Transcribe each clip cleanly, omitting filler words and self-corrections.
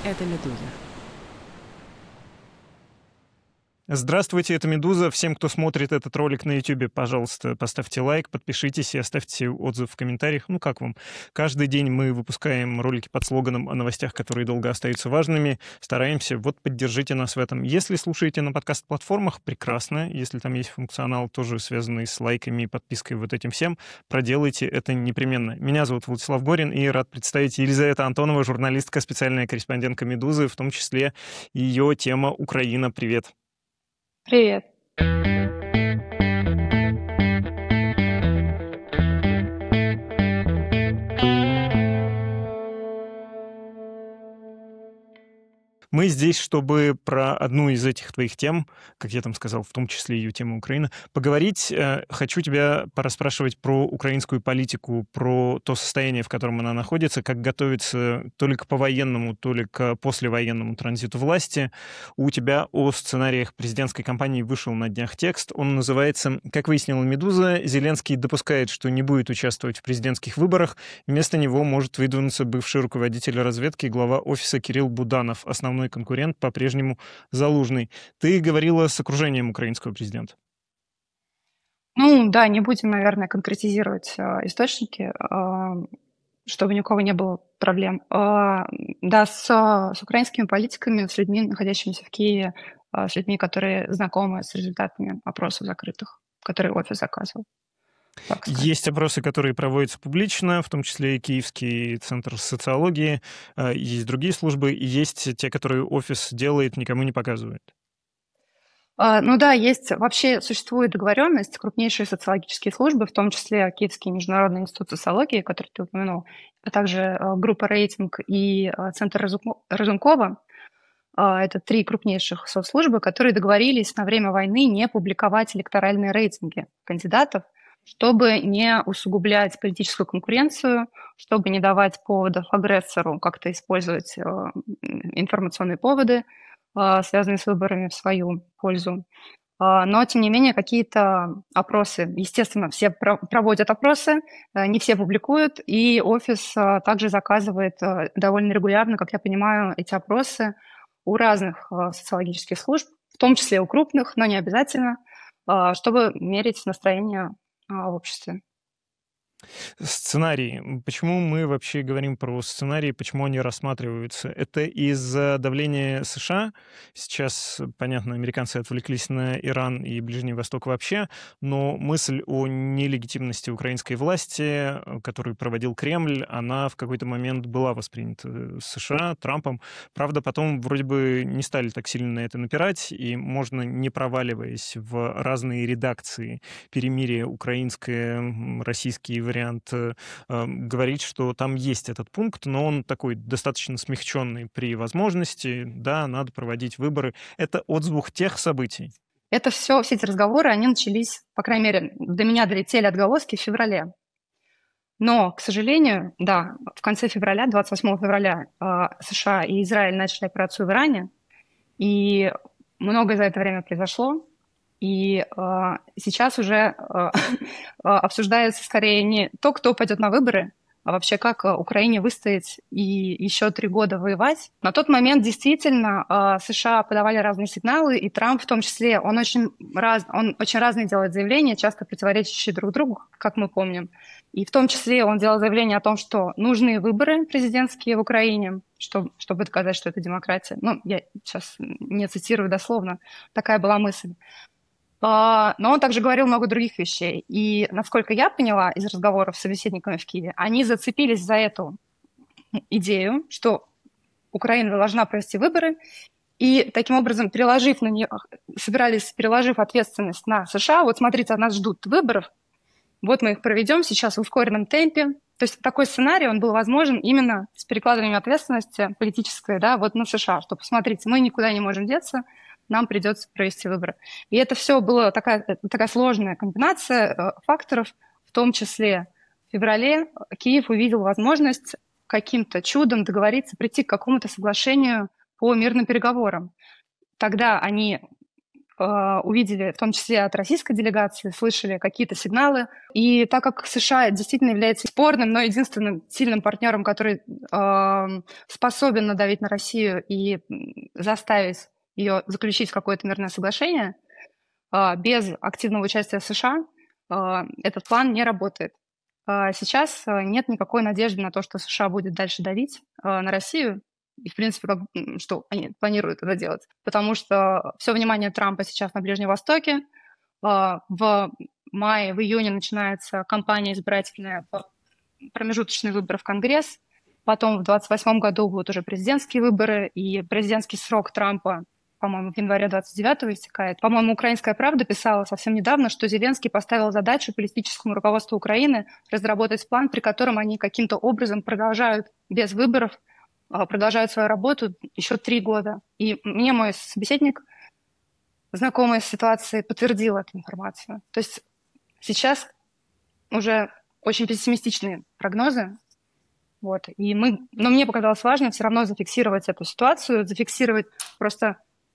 Это «Медуза». Здравствуйте, это «Медуза». Всем, кто смотрит этот ролик на YouTube, пожалуйста, поставьте лайк, подпишитесь и оставьте отзыв в комментариях. Ну, как вам? Каждый день мы выпускаем ролики под слоганом о новостях, которые долго остаются важными. Стараемся. Вот, поддержите нас в этом. Если слушаете на подкаст-платформах, прекрасно. Если там есть функционал, тоже связанный с лайками и подпиской, вот этим всем, проделайте это непременно. Меня зовут Владислав Горин, и рад представить Елизавета Антонова, журналистка, специальная корреспондентка «Медузы», в том числе ее тема «Украина». Привет. Привет. Мы здесь, чтобы про одну из этих твоих тем, как я там сказал, в том числе ее тему Украина, поговорить. Хочу тебя порасспрашивать про украинскую политику, про то состояние, в котором она находится, как готовится то ли к повоенному, то ли к послевоенному транзиту власти. У тебя о сценариях президентской кампании вышел на днях текст. Он называется, как выяснила «Медуза», Зеленский допускает, что не будет участвовать в президентских выборах. Вместо него может выдвинуться бывший руководитель разведки, глава офиса Кирилл Буданов, основной конкурент по-прежнему Залужный. Ты говорила с окружением украинского президента. Ну да, не будем, наверное, конкретизировать источники, чтобы ни у кого не было проблем. Да, с украинскими политиками, с людьми, находящимися в Киеве, с людьми, которые знакомы с результатами опросов закрытых, которые офис заказывал. Есть опросы, которые проводятся публично, в том числе и Киевский центр социологии, есть другие службы, и есть те, которые офис делает, никому не показывает. Ну да, вообще существует договоренность, крупнейшие социологические службы, в том числе Киевский международный институт социологии, который ты упомянул, а также группа «Рейтинг» и Центр Разумкова. Это 3 крупнейших соцслужбы, которые договорились на время войны не публиковать электоральные рейтинги кандидатов, чтобы не усугублять политическую конкуренцию, чтобы не давать поводов агрессору как-то использовать информационные поводы, связанные с выборами в свою пользу. Но, тем не менее, какие-то опросы, естественно, все проводят опросы, не все публикуют, и офис также заказывает довольно регулярно, как я понимаю, эти опросы у разных социологических служб, в том числе у крупных, но не обязательно, чтобы мерить настроение в обществе. Сценарии. Почему мы вообще говорим про сценарии, почему они рассматриваются? Это из-за давления США. Сейчас, понятно, американцы отвлеклись на Иран и Ближний Восток вообще, но мысль о нелегитимности украинской власти, которую проводил Кремль, она в какой-то момент была воспринята США, Трампом. Правда, потом вроде бы не стали так сильно на это напирать, и можно, не проваливаясь в разные редакции перемирия украинское, российские вариант, говорить, что там есть этот пункт, но он такой достаточно смягченный при возможности. Да, надо проводить выборы. Это отзвук тех событий. Это все эти разговоры, они начались, по крайней мере, до меня долетели отголоски в феврале. Но, к сожалению, да, в конце февраля, 28 февраля, США и Израиль начали операцию в Иране, и многое за это время произошло. И сейчас уже обсуждается скорее не то, кто пойдет на выборы, а вообще как Украине выстоять и еще 3 года воевать. На тот момент действительно США подавали разные сигналы, и Трамп в том числе, он очень разные делает заявления, часто противоречащие друг другу, как мы помним. И в том числе он делал заявление о том, что нужны выборы президентские в Украине, чтобы доказать, что это демократия. Ну, я сейчас не цитирую дословно, такая была мысль. Но он также говорил много других вещей. И, насколько я поняла из разговоров с собеседниками в Киеве, они зацепились за эту идею, что Украина должна провести выборы, и таким образом, собирались, переложив ответственность на США, вот смотрите, нас ждут выборов, вот мы их проведем сейчас в ускоренном темпе. То есть такой сценарий, он был возможен именно с перекладыванием ответственности политической, да, вот на США, что, посмотрите, мы никуда не можем деться, нам придется провести выборы. И это все была такая сложная комбинация факторов, в том числе в феврале Киев увидел возможность каким-то чудом договориться, прийти к какому-то соглашению по мирным переговорам. Тогда они увидели, в том числе от российской делегации, слышали какие-то сигналы. И так как США действительно является спорным, но единственным сильным партнером, который способен надавить на Россию и заставить ее заключить какое-то мирное соглашение, без активного участия США этот план не работает. Сейчас нет никакой надежды на то, что США будет дальше давить на Россию, и, в принципе, что они планируют это делать. Потому что все внимание Трампа сейчас на Ближнем Востоке. В мае, в июне начинается кампания избирательная, промежуточные выборы в Конгресс. Потом в 2028 году будут уже президентские выборы, и президентский срок Трампа, по-моему, в январе 29-го истекает. По-моему, «Украинская правда» писала совсем недавно, что Зеленский поставил задачу политическому руководству Украины разработать план, при котором они каким-то образом продолжают без выборов, продолжают свою работу еще 3 года. И мне мой собеседник, знакомый с ситуацией, подтвердил эту информацию. То есть сейчас уже очень пессимистичные прогнозы. Вот. Но мне показалось важно все равно зафиксировать эту ситуацию, зафиксировать просто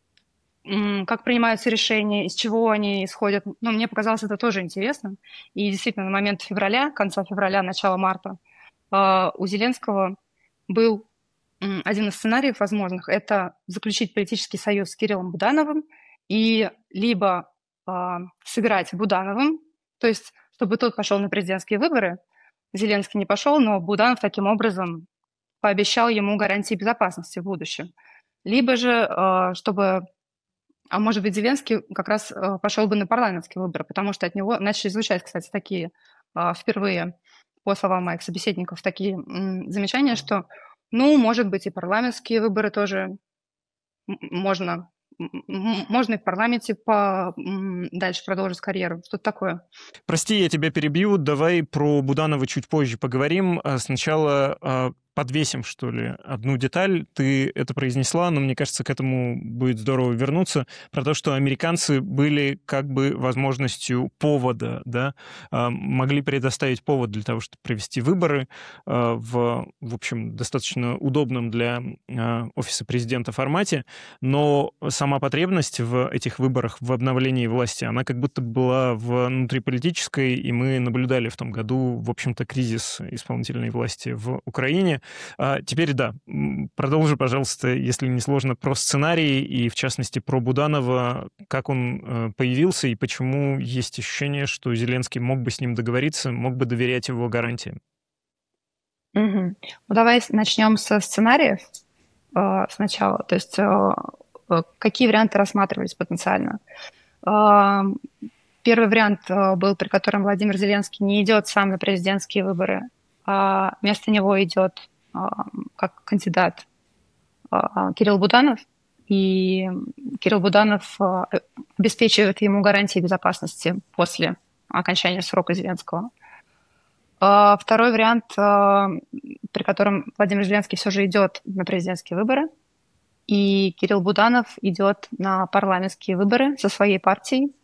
как принимаются решения, из чего они исходят. Ну, мне показалось это тоже интересно. И действительно, на момент февраля, конца февраля, начала марта, у Зеленского был один из сценариев возможных – это заключить политический союз с Кириллом Будановым и либо сыграть Будановым, то есть чтобы тот пошел на президентские выборы, Зеленский не пошел, но Буданов таким образом пообещал ему гарантии безопасности в будущем. Либо же, чтобы... А может быть, Зеленский как раз пошел бы на парламентские выборы, потому что от него начали звучать, кстати, такие впервые, по словам моих собеседников, такие замечания, что, ну, может быть, и парламентские выборы тоже можно и в парламенте дальше продолжить карьеру. Что-то такое. Прости, я тебя перебью. Давай про Буданова чуть позже поговорим. Сначала подвесим, что ли, одну деталь. Ты это произнесла, но мне кажется, к этому будет здорово вернуться. Про то, что американцы были как бы возможностью повода, да, могли предоставить повод для того, чтобы провести выборы в общем, достаточно удобном для офиса президента формате, но сама потребность в этих выборах, в обновлении власти, она как будто была внутриполитической, и мы наблюдали в том году, в общем-то, кризис исполнительной власти в Украине. Теперь, да, продолжи, пожалуйста, если не сложно, про сценарий и, в частности, про Буданова, как он появился и почему есть ощущение, что Зеленский мог бы с ним договориться, мог бы доверять его гарантиям. Угу. Ну, давай начнем со сценариев сначала. То есть какие варианты рассматривались потенциально? Первый вариант был, при котором Владимир Зеленский не идет сам на президентские выборы, а вместо него идет как кандидат Кирилл Буданов, и Кирилл Буданов обеспечивает ему гарантии безопасности после окончания срока Зеленского. Второй вариант, при котором Владимир Зеленский все же идет на президентские выборы, и Кирилл Буданов идет на парламентские выборы со своей партией,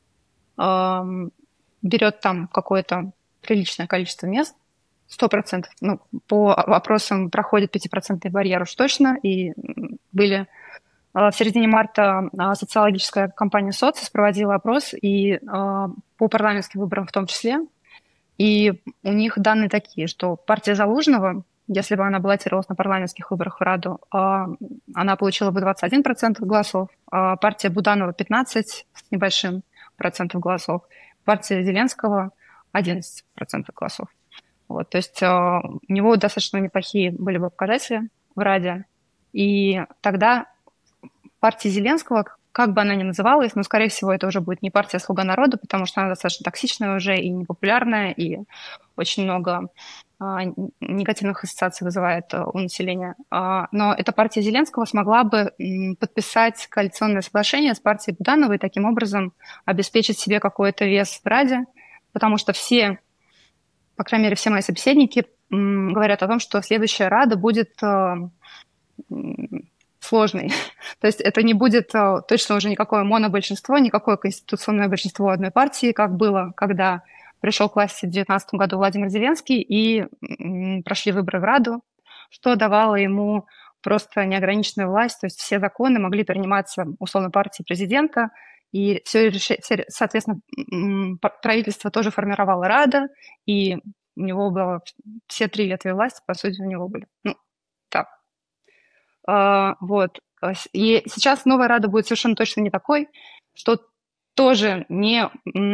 берет там какое-то приличное количество мест, 100%. Ну, по вопросам проходит 5% барьер уж точно, и были... В середине марта социологическая компания «Социс» проводила опрос, и по парламентским выборам в том числе, и у них данные такие, что партия Залужного, если бы она баллотировалась на парламентских выборах в Раду, она получила бы 21% голосов, а партия Буданова 15% с небольшим процентов голосов, партия Зеленского 11% голосов. Вот, то есть у него достаточно неплохие были бы показатели в Раде, и тогда партия Зеленского, как бы она ни называлась, но, скорее всего, это уже будет не партия «Слуга народа», потому что она достаточно токсичная уже и непопулярная, и очень много негативных ассоциаций вызывает у населения. Но эта партия Зеленского смогла бы подписать коалиционное соглашение с партией Буданова и таким образом обеспечить себе какой-то вес в Раде, потому что все, по крайней мере, все мои собеседники говорят о том, что следующая Рада будет сложный. То есть это не будет точно уже никакое монобольшинство, никакое конституционное большинство одной партии, как было, когда пришел к власти в 2019 году Владимир Зеленский и прошли выборы в Раду, что давало ему просто неограниченную власть, то есть все законы могли приниматься условно партией президента, И соответственно, правительство тоже формировала Рада, и у него было все 3 ветви власти, по сути, у него были. Ну, так. Вот. И сейчас новая Рада будет совершенно точно не такой, что тоже не,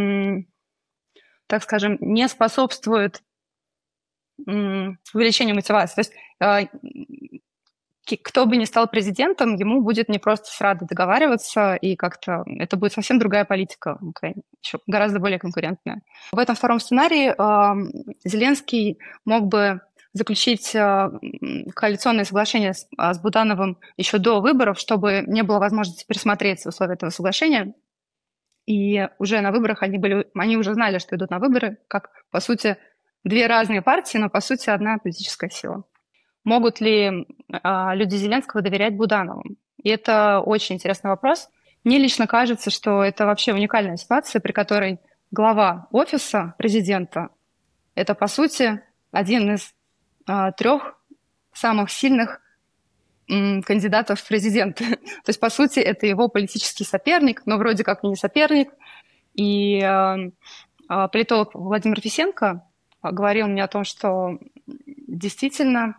так скажем, не способствует увеличению мотивации. То есть кто бы ни стал президентом, ему будет не просто с Радой договариваться, и как-то это будет совсем другая политика в Украине, еще гораздо более конкурентная. В этом втором сценарии Зеленский мог бы заключить коалиционное соглашение с Будановым еще до выборов, чтобы не было возможности пересмотреть условия этого соглашения. И уже на выборах они уже знали, что идут на выборы, как, по сути, 2 разные партии, но, по сути, одна политическая сила. Могут ли люди Зеленского доверять Буданову? И это очень интересный вопрос. Мне лично кажется, что это вообще уникальная ситуация, при которой глава офиса президента – это, по сути, один из 3 самых сильных кандидатов в президенты. То есть, по сути, это его политический соперник, но вроде как и не соперник. И политолог Владимир Фисенко говорил мне о том, что действительно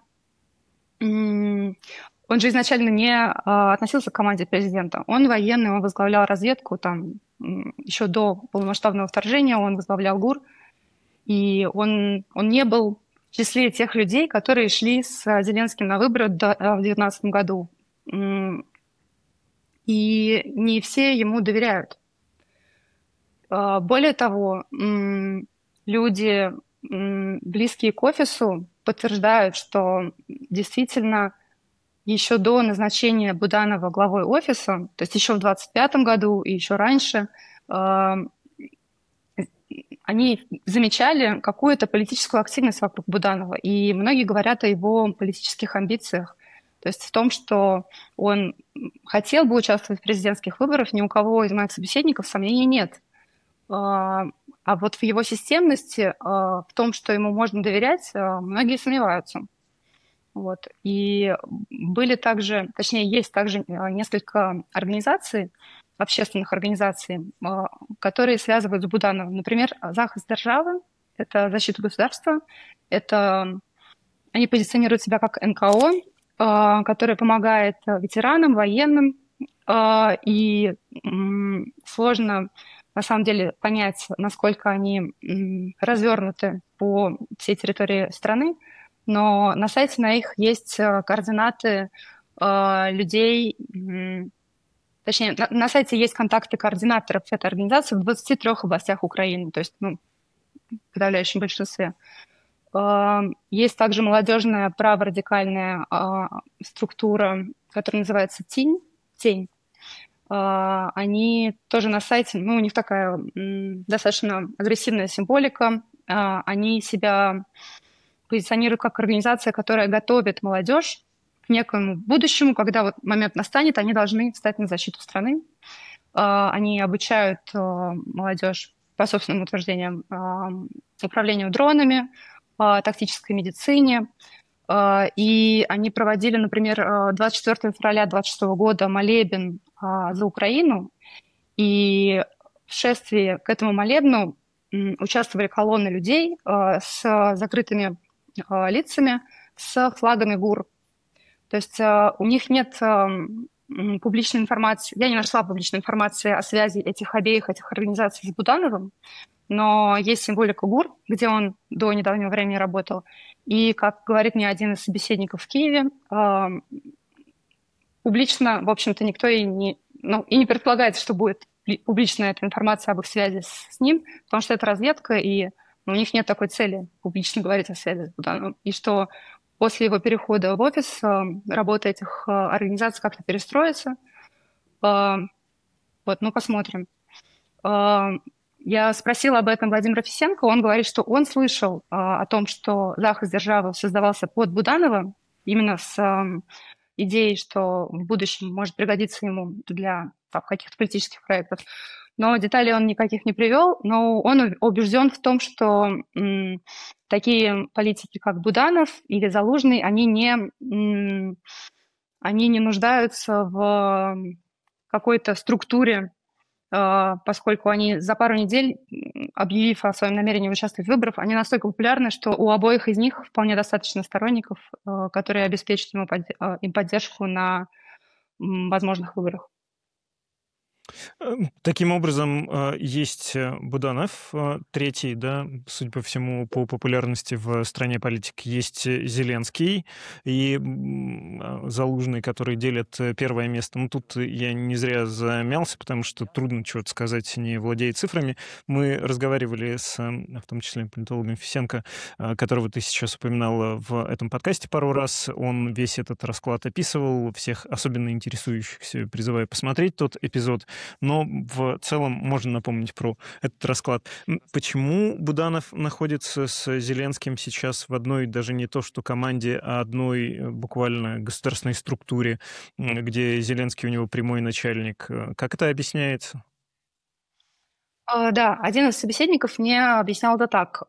он же изначально не относился к команде президента. Он военный, он возглавлял разведку, там еще до полномасштабного вторжения он возглавлял ГУР, и он не был в числе тех людей, которые шли с Зеленским на выборы в 2019 году. И не все ему доверяют. Более того, люди, близкие к офису, подтверждают, что действительно еще до назначения Буданова главой офиса, то есть еще в 2025 году и еще раньше, они замечали какую-то политическую активность вокруг Буданова, и многие говорят о его политических амбициях. То есть в том, что он хотел бы участвовать в президентских выборах, ни у кого из моих собеседников сомнений нет. А вот в его системности, в том, что ему можно доверять, многие сомневаются. Вот. И были также, точнее, есть также несколько организаций, общественных организаций, которые связывают с Будановым. Например, «Захист державы» — это защита государства, это они позиционируют себя как НКО, которое помогает ветеранам, военным, и сложно на самом деле понять, насколько они развернуты по всей территории страны, но на сайте на их есть координаты людей, точнее, на сайте есть контакты координаторов этой организации в 23 областях Украины, то есть, в подавляющем большинстве. Есть также молодежная праворадикальная структура, которая называется «Тень». Они тоже на сайте, у них такая достаточно агрессивная символика. Они себя позиционируют как организация, которая готовит молодежь к некому будущему, когда вот момент настанет, они должны встать на защиту страны. Они обучают молодежь, по собственным утверждениям, управлению дронами, тактической медицине. И они проводили, например, 24 февраля 2026 года молебен за Украину, и в шествии к этому молебну участвовали колонны людей с закрытыми лицами, с флагами ГУР. То есть у них нет публичной информации, я не нашла публичной информации о связи этих организаций с Будановым, но есть символика ГУР, где он до недавнего времени работал. И, как говорит мне один из собеседников в Киеве, публично, в общем-то, никто и не предполагает, что будет публичная эта информация об их связи с ним, потому что это разведка, и у них нет такой цели публично говорить о связи с Будановым. И что после его перехода в офис работа этих организаций как-то перестроится. Посмотрим. Я спросила об этом Владимира Фисенко, он говорит, что он слышал о том, что захист державы создавался под Буданова, именно с идеей, что в будущем может пригодиться ему для каких-то политических проектов. Но деталей он никаких не привел, но он убежден в том, что такие политики, как Буданов или Залужный, они не нуждаются в какой-то структуре поскольку они за пару недель, объявив о своем намерении участвовать в выборах, они настолько популярны, что у обоих из них вполне достаточно сторонников, которые обеспечат им поддержку на возможных выборах. Таким образом, есть Буданов, третий, да, судя по всему, по популярности в стране политик, есть Зеленский и Залужный, которые делят первое место. Ну, тут я не зря замялся, потому что трудно чего-то сказать, не владея цифрами. Мы разговаривали с, в том числе, политологом Фисенко, которого ты сейчас упоминала в этом подкасте пару раз. Он весь этот расклад описывал, всех особенно интересующихся призываю посмотреть тот эпизод. Но в целом можно напомнить про этот расклад. Почему Буданов находится с Зеленским сейчас в одной, даже не то что команде, а одной буквально государственной структуре, где Зеленский у него прямой начальник? Как это объясняется? Да, один из собеседников мне объяснял это так.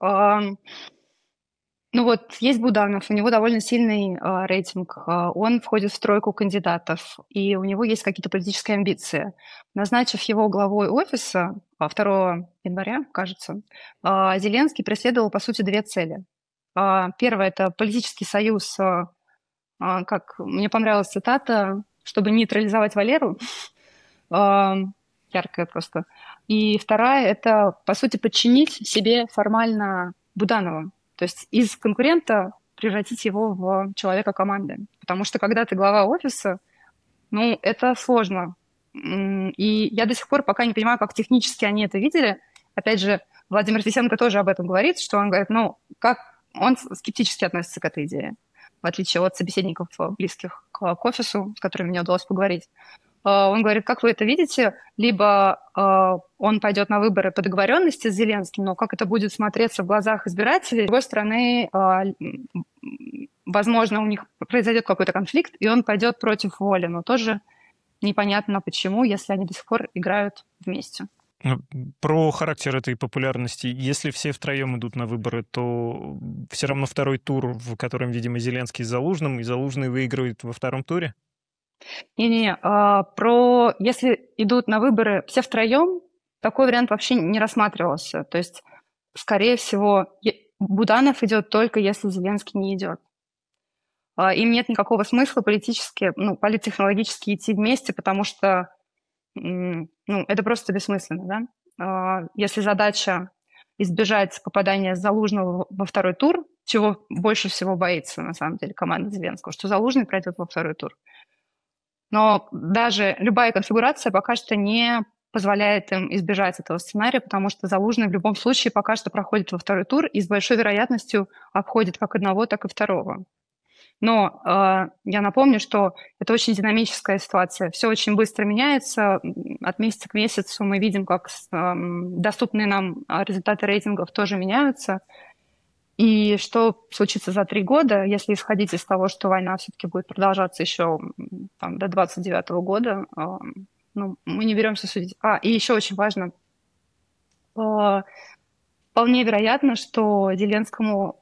Ну вот есть Буданов, у него довольно сильный рейтинг, он входит в тройку кандидатов, и у него есть какие-то политические амбиции. Назначив его главой офиса 2 января, кажется, Зеленский преследовал, по сути, две цели. Первое– это политический союз, как мне понравилась цитата, чтобы нейтрализовать Валеру, яркая просто. И вторая– это, по сути, подчинить себе формально Буданова. То есть из конкурента превратить его в человека команды. Потому что когда ты глава офиса, ну, это сложно. И я до сих пор пока не понимаю, как технически они это видели. Опять же, Владимир Фисенко тоже об этом говорит, что он говорит, ну, как он скептически относится к этой идее, в отличие от собеседников, близких к офису, с которыми мне удалось поговорить. Он говорит, как вы это видите, либо он пойдет на выборы по договоренности с Зеленским, но как это будет смотреться в глазах избирателей. С другой стороны, возможно, у них произойдет какой-то конфликт, и он пойдет против воли, но тоже непонятно почему, если они до сих пор играют вместе. Про характер этой популярности. Если все втроем идут на выборы, то все равно второй тур, в котором, видимо, Зеленский с Залужным, и Залужный выигрывает во втором туре? Не-не-не, если идут на выборы все втроем, такой вариант вообще не рассматривался. То есть, скорее всего, Буданов идет только если Зеленский не идет. Им нет никакого смысла политически, политтехнологически идти вместе, потому что это просто бессмысленно, да? Если задача избежать попадания Залужного во второй тур, чего больше всего боится, на самом деле, команда Зеленского, что Залужный пройдет во второй тур. Но даже любая конфигурация пока что не позволяет им избежать этого сценария, потому что Залужный в любом случае пока что проходит во второй тур и с большой вероятностью обходит как одного, так и второго. Но я напомню, что это очень динамическая ситуация. Все очень быстро меняется. От месяца к месяцу мы видим, как доступные нам результаты рейтингов тоже меняются. И что случится за 3 года, если исходить из того, что война все-таки будет продолжаться еще до 29 года, мы не беремся судить. И еще очень важно, вполне вероятно, что Зеленскому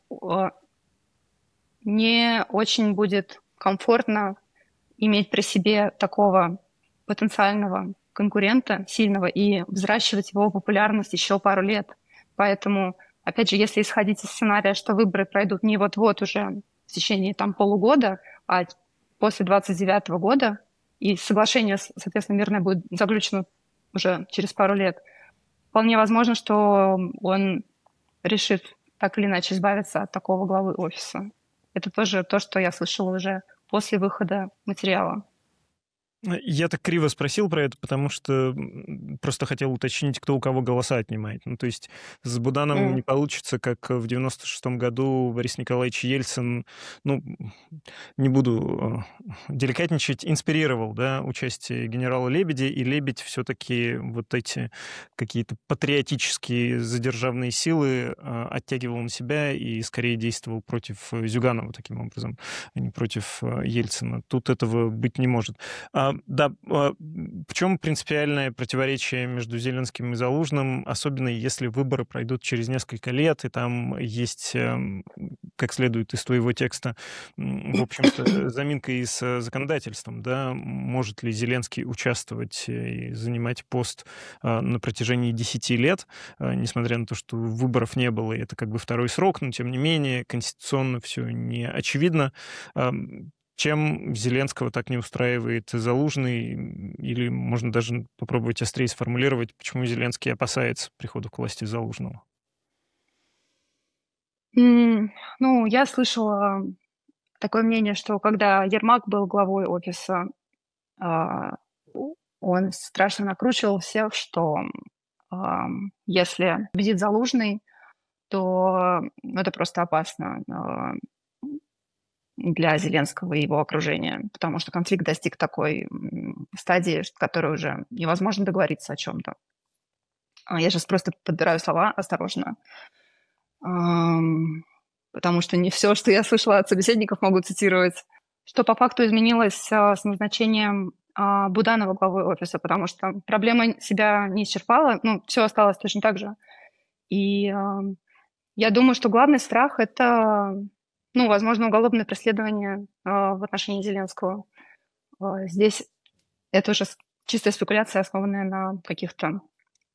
не очень будет комфортно иметь при себе такого потенциального конкурента сильного и взращивать его популярность еще пару лет. Поэтому, опять же, если исходить из сценария, что выборы пройдут не вот-вот уже в течение полугода, а после 29 года, и соглашение, соответственно, мирное будет заключено уже через пару лет, вполне возможно, что он решит так или иначе избавиться от такого главы офиса. Это тоже то, что я слышала уже после выхода материала. Я так криво спросил про это, потому что просто хотел уточнить, кто у кого голоса отнимает. То есть с Будановым не получится, как в 96-м году Борис Николаевич Ельцин, не буду деликатничать, инспирировал, да, участие генерала Лебедя, и Лебедь все-таки вот эти какие-то патриотические задержавные силы оттягивал на себя и скорее действовал против Зюганова таким образом, а не против Ельцина. Тут этого быть не может. Да, в чем принципиальное противоречие между Зеленским и Залужным, особенно если выборы пройдут через несколько лет, и там есть как следует из твоего текста, в общем-то, заминка и с законодательством, да, может ли Зеленский участвовать и занимать пост на протяжении 10 лет, несмотря на то, что выборов не было, и это как бы второй срок, но тем не менее конституционно все не очевидно. Чем Зеленского так не устраивает Залужный? Или можно даже попробовать острее сформулировать, почему Зеленский опасается прихода к власти Залужного? Ну, я слышала такое мнение, что когда Ермак был главой офиса, а, он страшно накручивал всех, что если победит Залужный, то это просто опасно для Зеленского и его окружения, потому что конфликт достиг такой стадии, в которой уже невозможно договориться о чем-то. Я сейчас просто подбираю слова осторожно, потому что не все, что я слышала от собеседников, могу цитировать. Что по факту изменилось с назначением Буданова главой офиса, потому что проблема себя не исчерпала, ну, все осталось точно так же. И я думаю, что главный страх – это, ну, возможно, уголовное преследование в отношении Зеленского. Здесь это уже чистая спекуляция, основанная на каких-то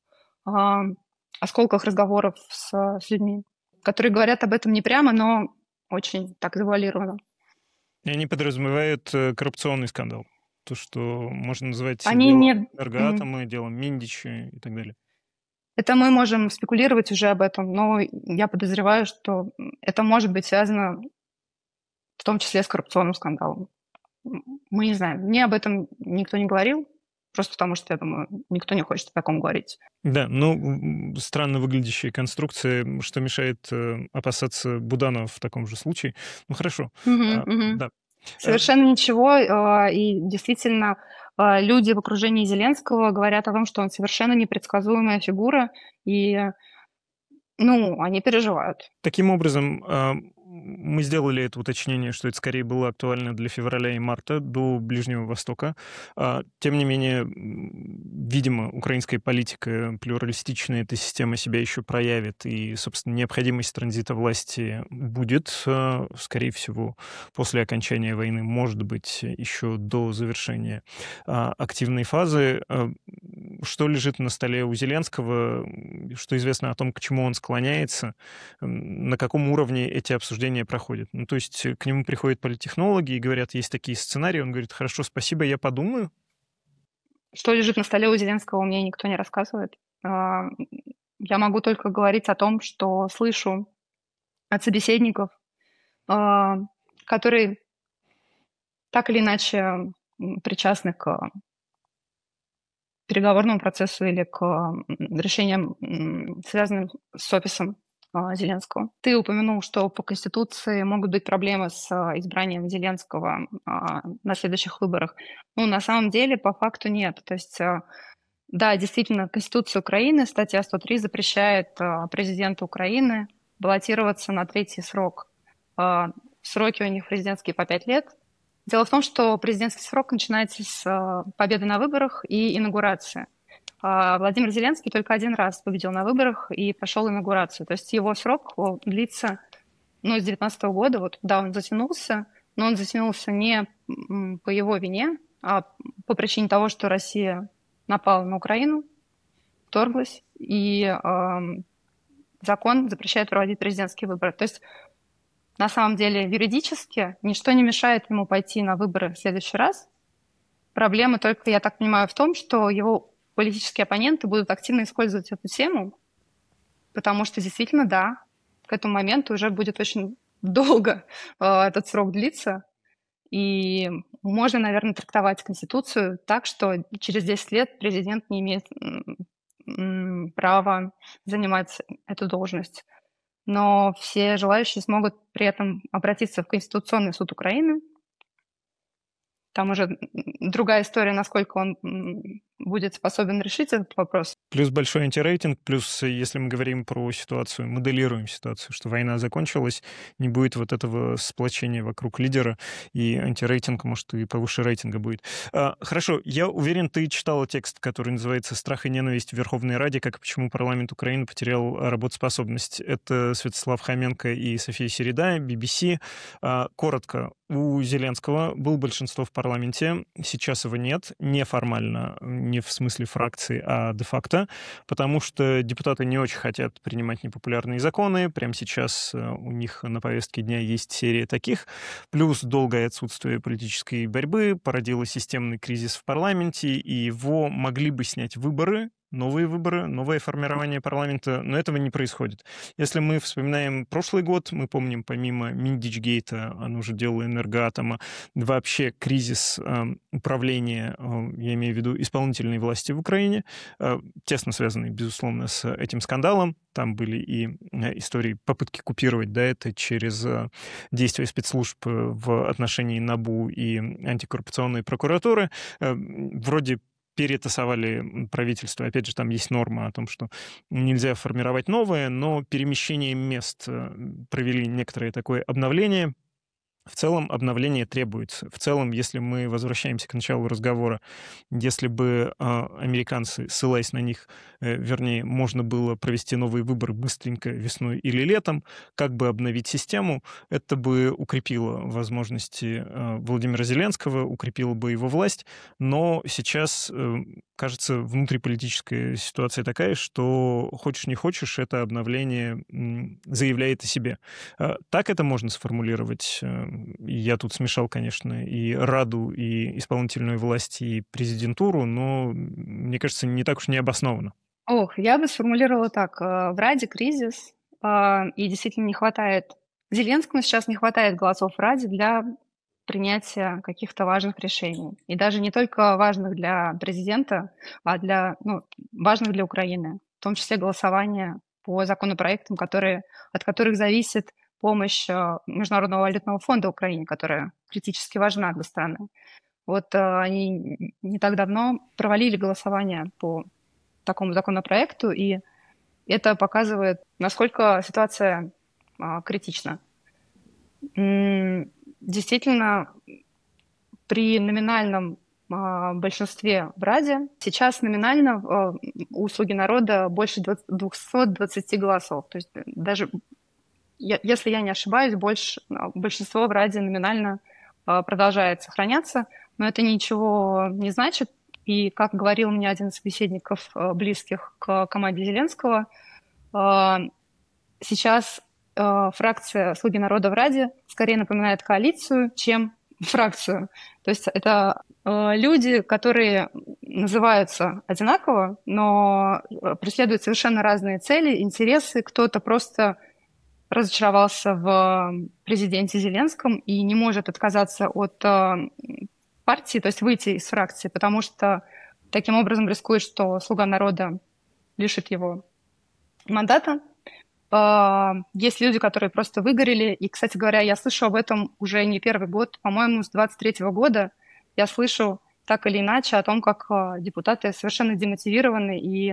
осколках разговоров с людьми, которые говорят об этом не прямо, но очень так завуалированно. И они подразумевают коррупционный скандал. То, что можно назвать Они делом не... Энергоатома, делом Миндича и так далее. Это мы можем спекулировать уже об этом, но я подозреваю, что это может быть связано в том числе с коррупционным скандалом. Мы не знаем. Мне об этом никто не говорил, просто потому что, я думаю, никто не хочет о таком говорить. Да, ну, странно выглядящая конструкция, что мешает опасаться Буданова в таком же случае. Ну, хорошо. Да. Совершенно ничего. И действительно, люди в окружении Зеленского говорят о том, что он совершенно непредсказуемая фигура, и, ну, они переживают. Таким образом, мы сделали это уточнение, что это скорее было актуально для февраля и марта до Ближнего Востока. Тем не менее, видимо, украинская политика плюралистичная, эта система себя еще проявит, и, собственно, необходимость транзита власти будет, скорее всего, после окончания войны, может быть, еще до завершения активной фазы. Что лежит на столе у Зеленского, что известно о том, к чему он склоняется, на каком уровне эти обсуждения проходят. Ну, то есть к нему приходят политтехнологи и говорят, есть такие сценарии, он говорит, хорошо, спасибо, я подумаю. Что лежит на столе у Зеленского, мне никто не рассказывает. Я могу только говорить о том, что слышу от собеседников, которые так или иначе причастны к переговорному процессу или к решениям, связанным с офисом Зеленского. Ты упомянул, что по Конституции могут быть проблемы с избранием Зеленского на следующих выборах. Ну, на самом деле, по факту нет. То есть, да, действительно, Конституция Украины, статья 103, запрещает президенту Украины баллотироваться на третий срок. Сроки у них президентские по 5 лет. Дело в том, что президентский срок начинается с победы на выборах и инаугурации. Владимир Зеленский только один раз победил на выборах и прошел инаугурацию. То есть его срок длится, ну, с 2019 года. Вот, да, он затянулся, но он затянулся не по его вине, а по причине того, что Россия напала на Украину, вторглась, и закон запрещает проводить президентские выборы. То есть на самом деле юридически ничто не мешает ему пойти на выборы в следующий раз. Проблема только, я так понимаю, в том, что его политические оппоненты будут активно использовать эту тему, потому что действительно, да, к этому моменту уже будет очень долго этот срок длиться, и можно, наверное, трактовать Конституцию так, что через 10 лет президент не имеет права занимать эту должность. Но все желающие смогут при этом обратиться в Конституционный суд Украины. Там уже другая история, насколько он будет способен решить этот вопрос. Плюс большой антирейтинг, плюс, если мы говорим про ситуацию, моделируем ситуацию, что война закончилась, не будет вот этого сплочения вокруг лидера, и антирейтинг, может, и повыше рейтинга будет. Хорошо, я уверен, ты читала текст, который называется «Страх и ненависть в Верховной Раде. Как и почему парламент Украины потерял работоспособность». Это Святослав Хоменко и София Середа, BBC. Коротко, у Зеленского было большинство в парламенте, сейчас его нет, неформально, не в смысле фракции, а де-факто, потому что депутаты не очень хотят принимать непопулярные законы, прямо сейчас у них на повестке дня есть серия таких, плюс долгое отсутствие политической борьбы породило системный кризис в парламенте, и его могли бы снять выборы, новое формирование парламента, но этого не происходит. Если мы вспоминаем прошлый год, мы помним, помимо Миндичгейта, оно уже дело Энергоатома, вообще кризис управления, я имею в виду исполнительной власти в Украине, тесно связанный, безусловно, с этим скандалом. Там были и истории попытки купировать, да, это через действия спецслужб в отношении НАБУ и антикоррупционной прокуратуры. Вроде перетасовали правительство. Опять же, там есть норма о том, что нельзя формировать новое, но перемещением мест провели некоторое такое обновление. В целом обновление требуется. В целом, если мы возвращаемся к началу разговора, если бы американцы, ссылаясь на них, вернее, можно было провести новые выборы быстренько весной или летом, как бы обновить систему, это бы укрепило возможности Владимира Зеленского, укрепило бы его власть, но сейчас, кажется, внутриполитическая ситуация такая, что хочешь не хочешь, это обновление заявляет о себе. Так это можно сформулировать. Я тут смешал, конечно, и Раду, и исполнительную власть, и президентуру, но, мне кажется, не так уж необоснованно. Я бы сформулировала так. В Раде кризис, и действительно не хватает... Зеленскому сейчас не хватает голосов в Раде для принятия каких-то важных решений. И даже не только важных для президента, а важных для Украины. В том числе голосование по законопроектам, от которых зависит помощь Международного валютного фонда Украине, которая критически важна для страны. Они не так давно провалили голосование по такому законопроекту, и это показывает, насколько ситуация критична. Действительно, при номинальном большинстве в Раде сейчас номинально у «Слуги народа» больше 220 голосов. То есть даже, если я не ошибаюсь, большинство в Раде номинально продолжает сохраняться, но это ничего не значит. И, как говорил мне один из собеседников, близких к команде Зеленского, сейчас фракция «Слуги народа» в Раде скорее напоминает коалицию, чем фракцию. То есть это люди, которые называются одинаково, но преследуют совершенно разные цели, интересы. Кто-то просто разочаровался в президенте Зеленском и не может отказаться от партии, то есть выйти из фракции, потому что таким образом рискует, что «Слуга народа» лишит его мандата. Есть люди, которые просто выгорели. И, кстати говоря, я слышу об этом уже не первый год. По-моему, с 23-го года я слышу так или иначе о том, как депутаты совершенно демотивированы. И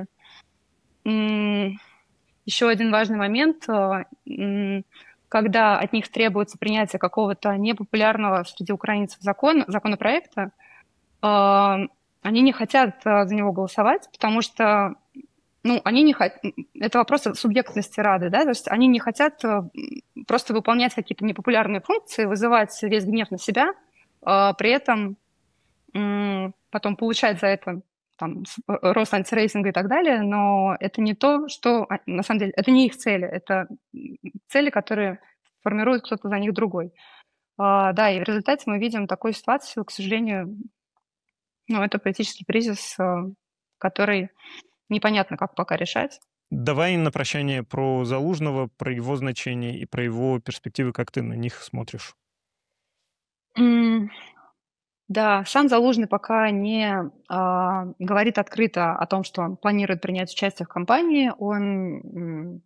еще один важный момент, когда от них требуется принятие какого-то непопулярного среди украинцев законопроекта, они не хотят за него голосовать, потому что они не хотят... Это вопрос субъектности Рады, да, то есть они не хотят просто выполнять какие-то непопулярные функции, вызывать весь гнев на себя, при этом потом получать за это рост антирейтинга и так далее, но это не то, что... На самом деле, это не их цели, это цели, которые формирует кто-то за них другой. Да, и в результате мы видим такую ситуацию, к сожалению, это политический кризис, который непонятно, как пока решать. Давай на прощание про Залужного, про его значение и про его перспективы, как ты на них смотришь. Да, сам Залужный пока не говорит открыто о том, что он планирует принять участие в кампании. Он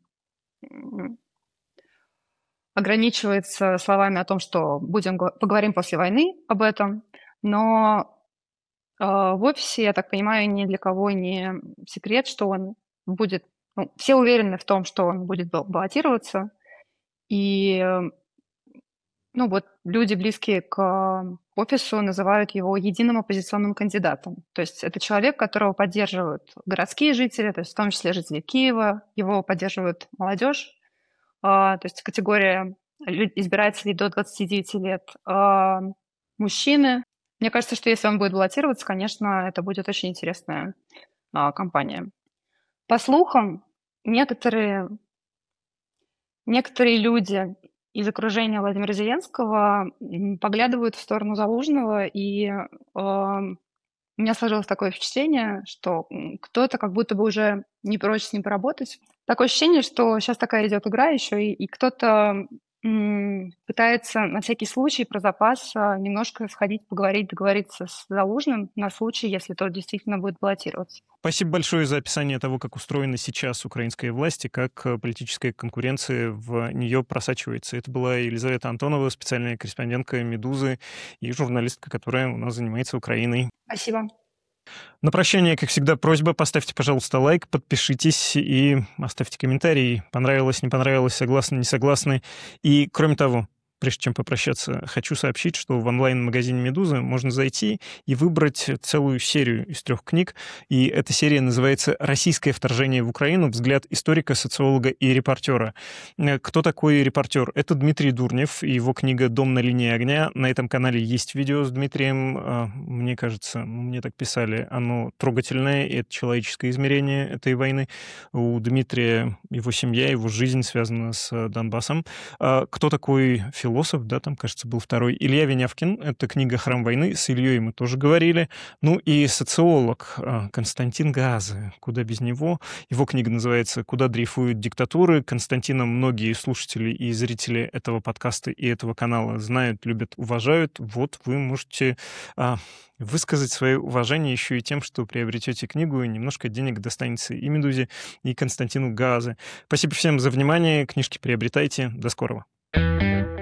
ограничивается словами о том, что поговорим после войны об этом. Но в офисе, я так понимаю, ни для кого не секрет, что он будет... Ну, все уверены в том, что он будет баллотироваться. И, ну, вот люди, близкие к офису, называют его единым оппозиционным кандидатом. То есть это человек, которого поддерживают городские жители, то есть в том числе жители Киева, его поддерживает молодежь, то есть категория избирателей до 29 лет, мужчины. Мне кажется, что если он будет баллотироваться, конечно, это будет очень интересная кампания. По слухам, некоторые люди из окружения Владимира Зеленского поглядывают в сторону Залужного, и у меня сложилось такое впечатление, что кто-то как будто бы уже не прочь с ним поработать. Такое ощущение, что сейчас такая идет игра еще, и кто-то пытается на всякий случай про запас немножко сходить, поговорить, договориться с Залужным на случай, если тот действительно будет баллотироваться. Спасибо большое за описание того, как устроена сейчас украинская власть и как политическая конкуренция в нее просачивается. Это была Елизавета Антонова, специальная корреспондентка «Медузы» и журналистка, которая у нас занимается Украиной. Спасибо. На прощание, как всегда, просьба: поставьте, пожалуйста, лайк, подпишитесь и оставьте комментарий. Понравилось, не понравилось, согласны, не согласны. И, кроме того, прежде чем попрощаться, хочу сообщить, что в онлайн-магазине «Медузы» можно зайти и выбрать целую серию из 3 книг. И эта серия называется «Российское вторжение в Украину. Взгляд историка, социолога и репортера». Кто такой репортер? Это Дмитрий Дурнев и его книга «Дом на линии огня». На этом канале есть видео с Дмитрием. Мне кажется, мне так писали, оно трогательное, и это человеческое измерение этой войны. У Дмитрия его семья, его жизнь связана с Донбассом. Кто такой философ, да, там, кажется, был второй, Илья Винявкин. Это книга «Храм войны». С Ильей мы тоже говорили. Ну и социолог Константин Газы. Куда без него? Его книга называется «Куда дрейфуют диктатуры». Константина многие слушатели и зрители этого подкаста и этого канала знают, любят, уважают. Вот вы можете высказать свое уважение еще и тем, что приобретете книгу, и немножко денег достанется и «Медузе», и Константину Газы. Спасибо всем за внимание. Книжки приобретайте. До скорого.